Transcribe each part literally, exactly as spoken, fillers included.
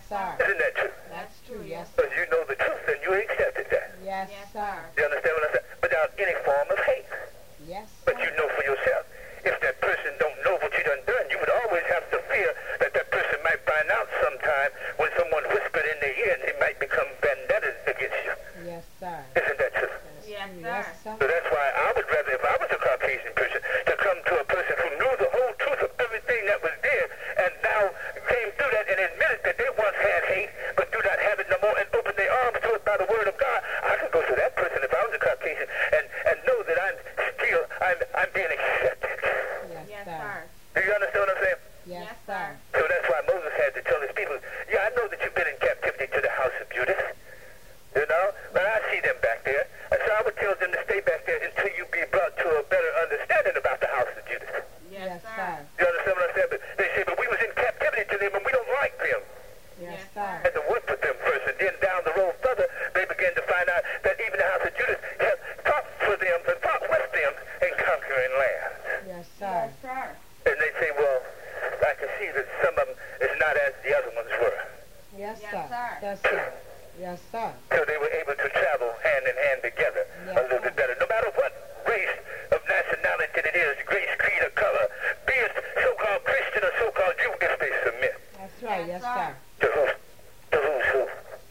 sir. Isn't that true? That's true, yes, sir. Because you know the truth and you accepted that. Yes, sir. You understand what I'm saying? Without any form of hate. Yes, But sir. you know for yourself, if that person don't know what you done done, you would always have to fear that that person might find out sometime when someone whispered in their ear and they might become vendettas against you. Yes, sir. Isn't that true? Yes, True, sir. yes, sir. So that's why I would rather, if I was a Caucasian person, to come to a person who knew the whole truth of everything that was there and now came through that and admitted that they once had hate but do not have it no more and open their arms to it by the word of God. I could go to that person if I was a Caucasian and, and know that I'm still, I'm, I'm being accepted. Yes, Yes, sir. sir. Do you understand what I'm saying? Yes, Yes, sir. sir. So that's why Moses had to tell his people, yeah, I know that you've been in captivity to the house of Judah, you know, but I see them back there. And so I would tell them to stay back there until you be brought to a better understanding about the house of Judah. Yes, Yes, sir. sir. You understand what I'm saying? But they say, but we was in captivity to them and we don't like them. Yes, Yes, sir. Had to work with them first, and then down the road further, they began to find out that even the house of Judah had fought for them and fought with them in conquering lands. Yes, sir. Yes, sir. And they say, well, I can see that some of them is not as the other ones were. Yes, Yes, sir. sir. Yes, sir. Yes, sir. So they were able to travel hand in hand together Yes, a little sir. bit better. No matter what race of nationality it is, race, creed, or color, be it so-called Christian or so-called Jew, if they submit That's right. Yes, Yes, sir. sir. to who? To who's who?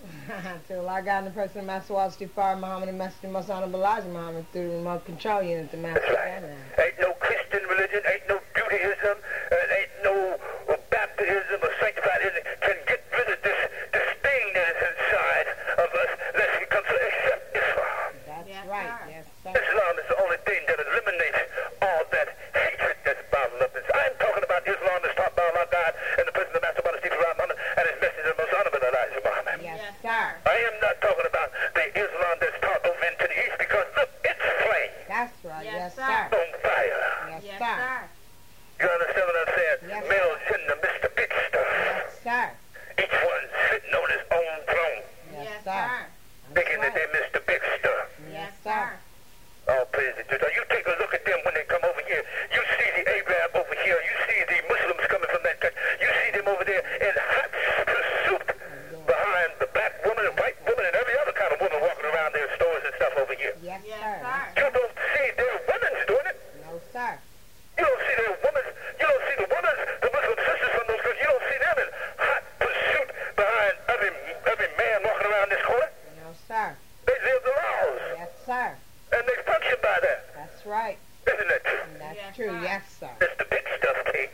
To Allah God and the person of Master Wall Street Fire Muhammad and Master Most Honorable Elijah Muhammad through the remote control unit, the Master That's right. General. Ain't no Christian religion, ain't no Judaism, uh, ain't no uh, Baptism or sanctifiedism can get rid of this, this thing that is inside of us lest we come to accept Islam. That's Yes, right. sir. Yes, sir. Islam is the only thing that eliminates all that hatred that's bottled up inside. I'm talking about Islam that's taught by Allah God and the person of the Master Muhammad and his messenger, Most Honorable Elijah Muhammad. Yes, Yes, sir. I am not talking about the Islam that's taught over into the East because look, it's flame That's right. Yes, Yes, sir. sir. on fire. Yes, Yes, sir. sir. You understand what I'm saying? Yes, sir. Males in the Mister Big stuff. Yes, sir. Each one sitting on his own throne, Yes, Yes, sir. sir. thinking that That's they're right. Mister Big stuff. Yes, sir. sir. Oh, praise the Lord. You take a look at them when they come over here. You see the Arab over here. You see the Muslims coming from that country. You see them over there in hot pursuit behind the black woman and white woman and every other kind of woman walking around their stores and stuff over here. Yes, Yes, sir. sir. You don't see their women's doing it. No, sir. You don't see their women's, you don't see the women's, the Muslim sisters from those countries. You don't see them in hot pursuit behind every, every man walking around this corner. No, sir. They live the laws Yes, sir. and they function by that. That's right. Isn't that true? That's Yes, true. sir. Yes, sir. It's the big stuff, King.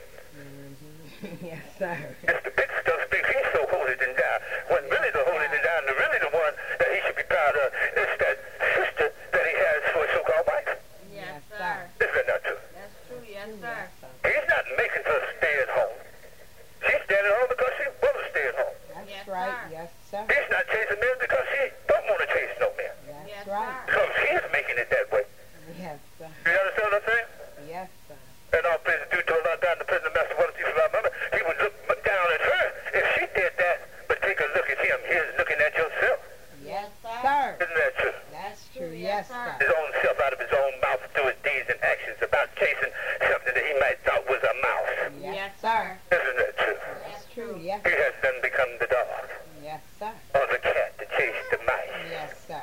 Mm-hmm. Yes, sir. It's the big stuff, big. He's so holy than thou. When really the holy than thou, and the really the one that he should be proud of, is that sister that he has for his so-called wife. Yes, Yes, sir. sir. Isn't that not true? That's true. Yes, Yes, sir. sir. He's not making her stay at home. She's staying at home because she wants to stay at home. That's Yes, right. sir. Yes, sir. He's not chasing men because she don't want to chase no men. That's Yes, right. sir. Because he's making it that way. Yes, sir. You understand what I'm saying? Yes, sir. And all praise is due to Allah God and the President Master Water Chief of our mother. He would look down at her if she did that, but take a look at him. He's looking at yourself. Yes, sir. sir. Isn't that true? That's true. Yes, Yes, sir. sir. His own self out of his own mouth through his deeds and actions about chasing something that he might thought was a mouse. Yes, Yes, sir. Isn't that true? That's true. Yes, He has then become the dog yes, sir. or the cat to chase the mice. Yes, sir.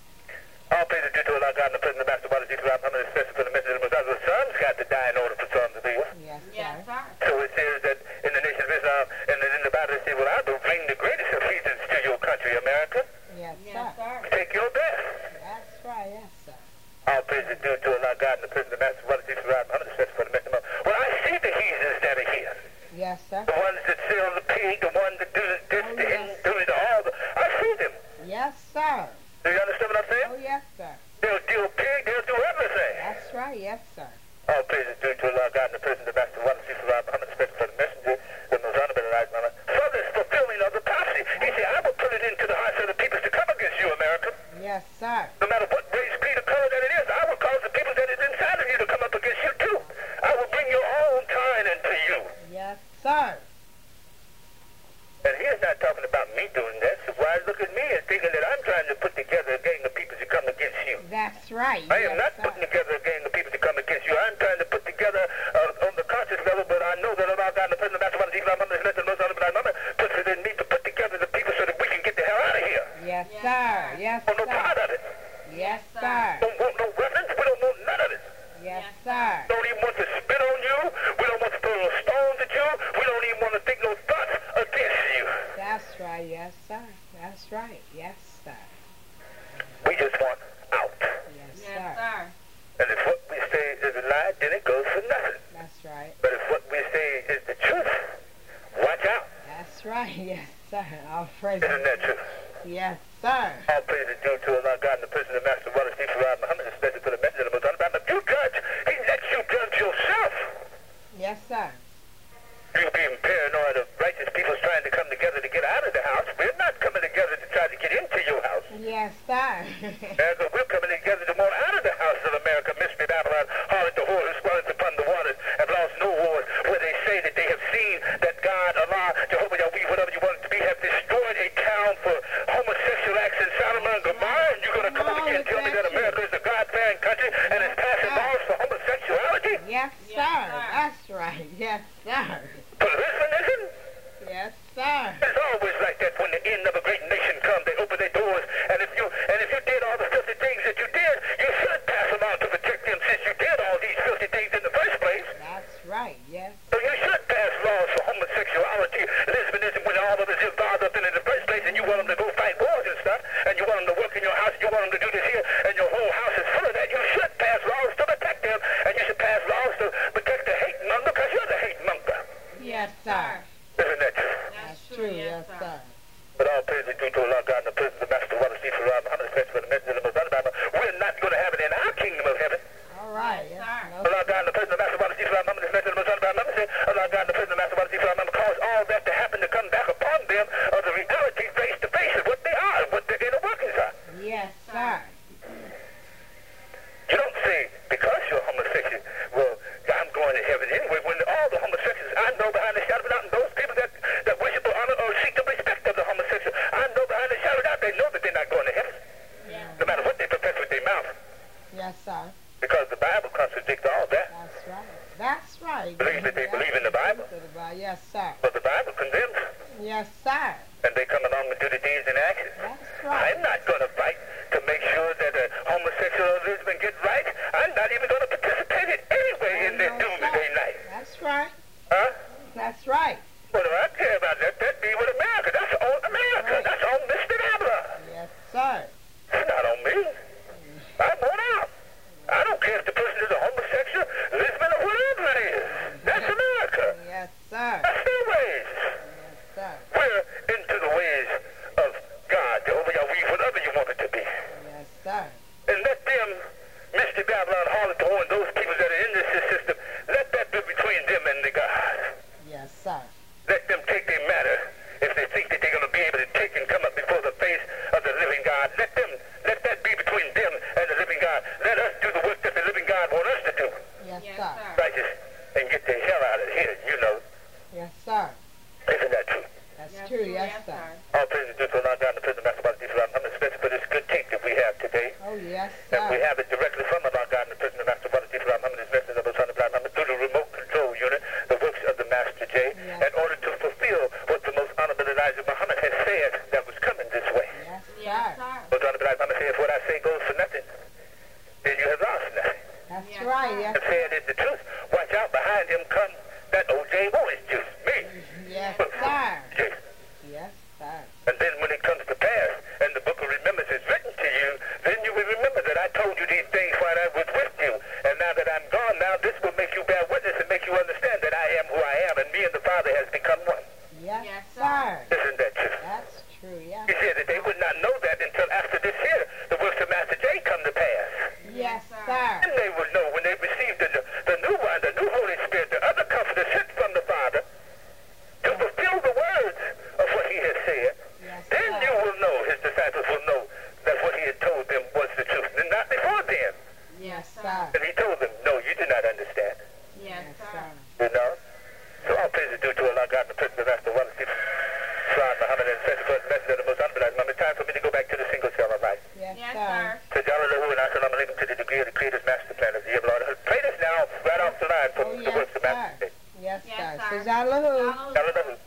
All praise is due to Allah God and the President Master Water Chief of our mother, especially for the message of the Messiah. The son's got to die in order for sons to be one. Yes, Yes, sir. sir. So it says that in the nation of Islam and in the Bible it says, well, I will bring the greatest ephesians to your country, America. Yes, Yes, sir. sir. Take your best. That's right. Yes, sir. All praise is due to Allah God and the President Master Water Chief of our mother, especially for the message of Well, I see the heathens that are here. Yes, sir. The ones that sell the pig, the ones that do this, Oh, the yes. hidden, do it all. The, I see them. Yes, sir. Do you understand what I'm saying? Oh, yes, sir. They'll deal pig, they'll do everything. That's right. Yes, sir. All praise is due to Allah God and the President of Master Water Chief of our mother, especially for the messenger, the Most Honorable Elijah Muhammad. For this fulfilling of the prophecy, he said, I will put it into the hearts of the people to come against you, America. Yes, sir. No matter what race, creed, or color that it is, I will cause the people that is inside of you to come up against you too. I will bring your own kind into you. Yes, sir. And he is not talking about me doing that. So why look at me and thinking that I'm trying to put together a gang of people to come against you? That's right. I am Yes, not sir. putting together a gang of people to come against you. I'm trying to put together uh, on the conscious level, but I know that Allah God, the President, Master, Chief, Muhammad, puts it in me to put together Yes, sir. Yes, We don't want no part sir. of it. Yes, sir. We don't want no weapons. We don't want none of it. Yes, sir. We don't even want to spit on you. We don't want to throw no stones at you. We don't even want to think no thoughts against you. That's right. Yes, sir. That's right. Yes, sir. We just want out. Yes, Yes, sir. sir. And if what we say is a lie, then it goes for nothing. That's right. But if what we say is the truth, watch out. That's right. Yes, sir. All praise. Isn't that true? Yes, sir. All praise is due to Allah God and the person of Master Wallace D. Farad Muhammad, especially for the message of the Most Honorable. If you judge, he lets you judge yourself. Yes, sir. You being paranoid of righteous people trying to come together to get out of the house. We're not coming together to try to get into your house. Yes, sir. America, we're coming together to more out of the house of America. Mystery Babylon, harlot the whore who swelleth upon the waters, have lost no wars, where they say that they have seen that God, Allah, Jehovah, Yahweh, whatever you want it to be, have destroyed a town for homosexual acts in Sodom and Gomorrah, and you're going to come over here and tell me that America is a God-fearing country and is passing laws for homosexuality? Yes, Yes, sir. sir. That's right. Yes, sir. Policemanism? Yes, sir. It's always like that when the end of a great nation comes. They open their doors, and if you and if you did all the filthy things that you did, you should pass them on to protect them since you did all these filthy things in the first place. That's right. Yes. So you should pass laws for homosexuality, lesbianism, when all of us involved up in it in the first place, and you want them to go fight wars and stuff, and you want them to work in your house, you want them to do this here, and your whole house is full of that. You should pass laws to protect them, and you should pass laws to protect the hate monger, because you're the hate monger. Yes, sir. Isn't that true? That's true. Yes, sir. But all praise is due to Allah God and the presence of Master Wallace D. Farad Muhammad, especially for the message of the Most Honorable. We're not going to have it in our kingdom of heaven. All right. Yes, Yes, sir. no, Allah God and the presence of Master Wallace D. Farad Muhammad, especially for the Most Honorable. Muhammad said, Allah God and the presence of Master Wallace D. Farad Muhammad cause all that to happen to come back upon them of the reality face to face of what they are and what their inner workings are. yes, sir. You don't say, because you're homosexual, well, I'm going to heaven anyway, when all the homosexuals I know behind the shadow of doubt, and those people that, that worship or honor or seek the respect of the homosexual, I know behind the shadow of doubt, they know that they're not going to heaven, Yes. no matter what they profess with their mouth, Yes, sir. because the Bible contradicts all that. That's right. That's right. Believe that they believe in the Bible. Yes, sir. But the Bible condemns, Yes, sir. and they come along and do the deeds and actions. That's right. I'm not going to fight to make sure that a homosexual or lesbian gets right. I'm not even going to participate in any way in their No, doomsday sir. night. That's right. Huh? That's right. What do I care about that? That be with America. That's on America. Right. That's on Mister Babylon. Yes, sir. It's not on me. I'm worn out. I don't care if the person is a homosexual, lesbian, or whatever it is. That's America. Yes, sir. That's their ways. Yes, sir. We're into the ways of God, Jehovah Yahweh, whatever you want it to be. Yes, sir. And let them, Mister Babylon, harlot, the whore, and those people that are in this system, let that be between them and the God. Yes, sir. Let them take their matter if they think that they're going to be able to take and come up before the face of the living God. Let them, let that be between them and the living God. Let us do the work that the living God wants us to do. Yes, Yes, sir. sir. Righteous, and get the hell out of here, you know. Yes, sir. Isn't that true? That's Yes, true. sir. Yes, Yes, sir. sir. All praise is due to Allah God, the President Master Wallace D. Farad Muhammad, especially for this good tape that we have today. Oh, yes, And we sir. have it directly from Allah God and the President Master Wallace D. Farad Muhammad, his message of the Son of God Muhammad, through the remote control unit, the works of the Master J, Yes. in order to fulfill what the Most Honorable Elijah Muhammad has said that was coming this way. Yes, Yes, sir. sir. Most Honorable Elijah Muhammad said, if what I say goes for nothing, then you have lost nothing. That's Yes, right. sir. Yes, The saying is the truth. Watch out, behind him come that O J Boyce juice, me. yes, sir. Juice. Yes, sir. And then when it comes to pass, and the book of remembrance is written to you, then you will remember that I told you these things while I was with you. And now that I'm gone, now this will make you bear witness and make you understand that I am who I am, and me and the Father has become one. Yes, Yes, sir. Isn't that true? That's true. Yes. He said that they would not know that until after this year, the works of Master J come to pass. Yes, sir. sir. And they will know when they receive the, the new one, the new Holy Spirit, the other comforter sent from the Father, to fulfill the words of what he has said. Yes, Then you sir. will know, his disciples will know that what he had told them was the truth. And not before then. Yes, sir. sir. And he told them, no, you do not understand. Yes, Yes, sir. sir. You know? So all praise is due to Allah God and the President of Master Wallace D. Farad Muhammad, and especially for his message of the Most Honorable Muhammad. Time for me to go back to the single cell of life. Yes, Yes, sir. sir. To Jalalahu and Assalamu alaikum, to the degree of the Creator's master plan of the year, Lord. Play this now right off the line for Oh, the yes, works of sir. Master J. Yes, Yes, sir. sir. Sajalahu. Hallelujah. Jalalahu.